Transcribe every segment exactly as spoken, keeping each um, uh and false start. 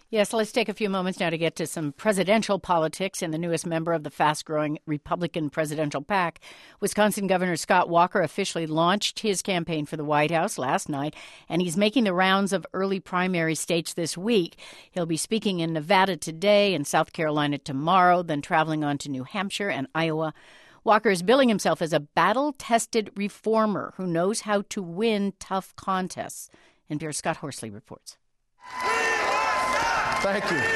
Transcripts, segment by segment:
Yes, let's take a few moments now to get to some presidential politics in the newest member of the fast-growing Republican presidential pack. Wisconsin Governor Scott Walker officially launched his campaign for the White House last night, and he's making the rounds of early primary states this week. He'll be speaking in Nevada today and South Carolina tomorrow, then traveling on to New Hampshire and Iowa. Walker is billing himself as a battle-tested reformer who knows how to win tough contests. N P R's Scott Horsley reports. Thank you.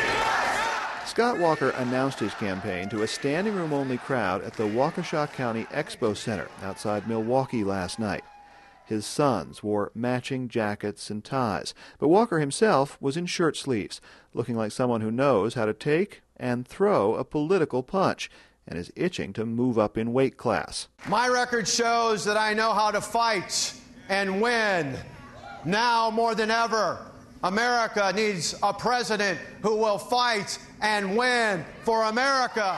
Scott Walker announced his campaign to a standing room only crowd at the Waukesha County Expo Center outside Milwaukee last night. His sons wore matching jackets and ties, but Walker himself was in shirt sleeves, looking like someone who knows how to take and throw a political punch and is itching to move up in weight class. My record shows that I know how to fight and win. Now more than ever, America needs a president who will fight and win for America.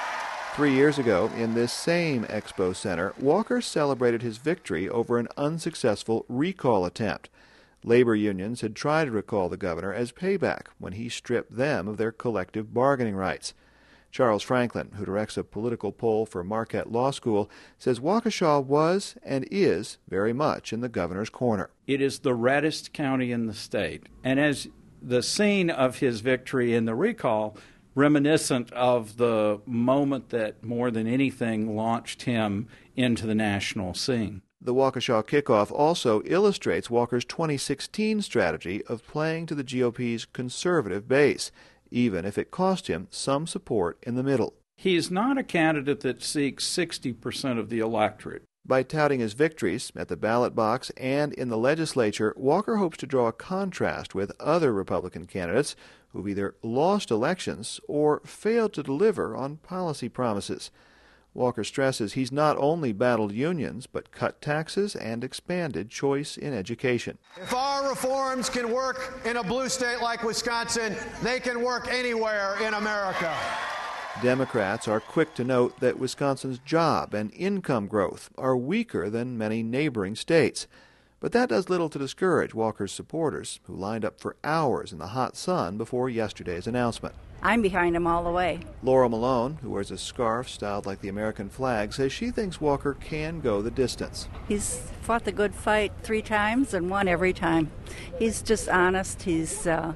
Three years ago, in this same Expo Center, Walker celebrated his victory over an unsuccessful recall attempt. Labor unions had tried to recall the governor as payback when he stripped them of their collective bargaining rights. Charles Franklin, who directs a political poll for Marquette Law School, says Waukesha was and is very much in the governor's corner. It is the reddest county in the state, and as the scene of his victory in the recall, reminiscent of the moment that more than anything launched him into the national scene. The Waukesha kickoff also illustrates Walker's twenty sixteen strategy of playing to the G O P's conservative base, even if it cost him some support in the middle. He's not a candidate that seeks sixty percent of the electorate. By touting his victories at the ballot box and in the legislature, Walker hopes to draw a contrast with other Republican candidates who've either lost elections or failed to deliver on policy promises. Walker stresses he's not only battled unions, but cut taxes and expanded choice in education. If our reforms can work in a blue state like Wisconsin, they can work anywhere in America. Democrats are quick to note that Wisconsin's job and income growth are weaker than many neighboring states. But that does little to discourage Walker's supporters, who lined up for hours in the hot sun before yesterday's announcement. I'm behind him all the way. Laura Malone, who wears a scarf styled like the American flag, says she thinks Walker can go the distance. He's fought the good fight three times and won every time. He's just honest. He's uh,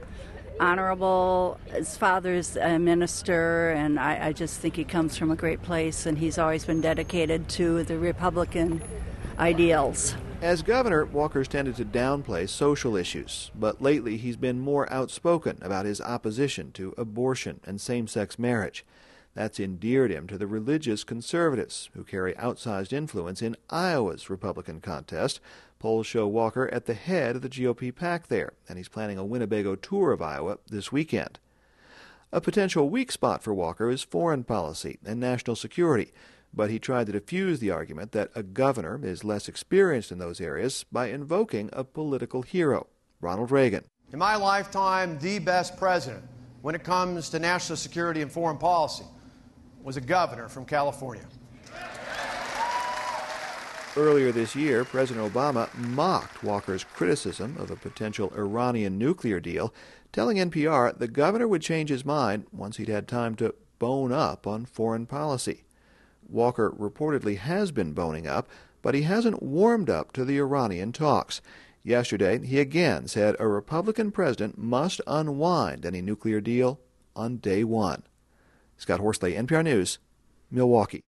honorable. His father's a minister, and I, I just think he comes from a great place, and he's always been dedicated to the Republican ideals. As governor, Walker's tended to downplay social issues, but lately he's been more outspoken about his opposition to abortion and same-sex marriage. That's endeared him to the religious conservatives, who carry outsized influence in Iowa's Republican contest. Polls show Walker at the head of the G O P pack there, and he's planning a Winnebago tour of Iowa this weekend. A potential weak spot for Walker is foreign policy and national security, but he tried to defuse the argument that a governor is less experienced in those areas by invoking a political hero, Ronald Reagan. In my lifetime, the best president when it comes to national security and foreign policy was a governor from California. Earlier this year, President Obama mocked Walker's criticism of a potential Iranian nuclear deal, telling N P R the governor would change his mind once he'd had time to bone up on foreign policy. Walker reportedly has been boning up, but he hasn't warmed up to the Iranian talks. Yesterday, he again said a Republican president must unwind any nuclear deal on day one. Scott Horsley, N P R News, Milwaukee.